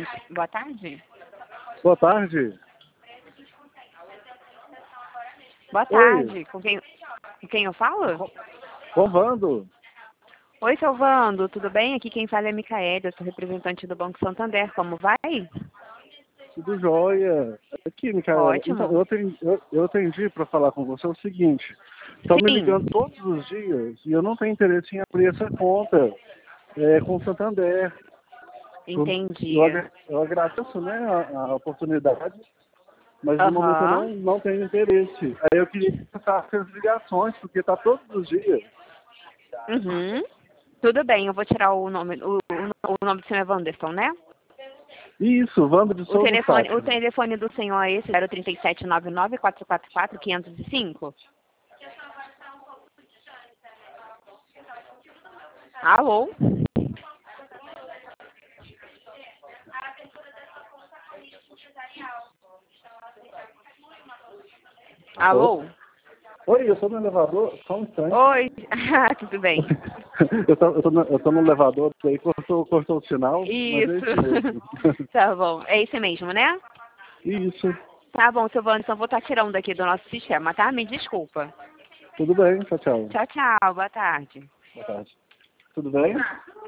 Boa tarde. Boa tarde. Boa tarde. Com quem eu falo? Com Vando. Oi, seu Vando, tudo bem? Aqui quem fala é a Micaela, eu sou representante do Banco Santander. Como vai? Tudo jóia. Aqui, Micaela. Ótimo. Então, eu atendi para falar com você o seguinte. Estão me Sim. ligando todos os dias e eu não tenho interesse em abrir essa conta com o Santander. Entendi. Eu agradeço, né, a oportunidade, mas no momento eu Aham. não tenho interesse. Aí eu queria passar essas ligações, porque está todos os dias. Uhum. Tudo bem, eu vou tirar o nome. O nome do senhor é Wanderson, né? Isso, Vando de O Souza telefone, o Fátima. telefone do senhor é esse, 03799-444-505? Alô? Alô? Oi, eu estou no elevador, só um instante. Oi, tudo bem. eu tô no elevador, aí cortou o sinal, mas é Isso. isso mesmo. Tá bom, é isso mesmo, né? Isso, Tá bom, seu Wanderson, vou estar tirando daqui do nosso sistema, tá? Me desculpa. tudo bem, tchau, tchau. Tchau, tchau, boa tarde. Boa tarde. Tudo bem?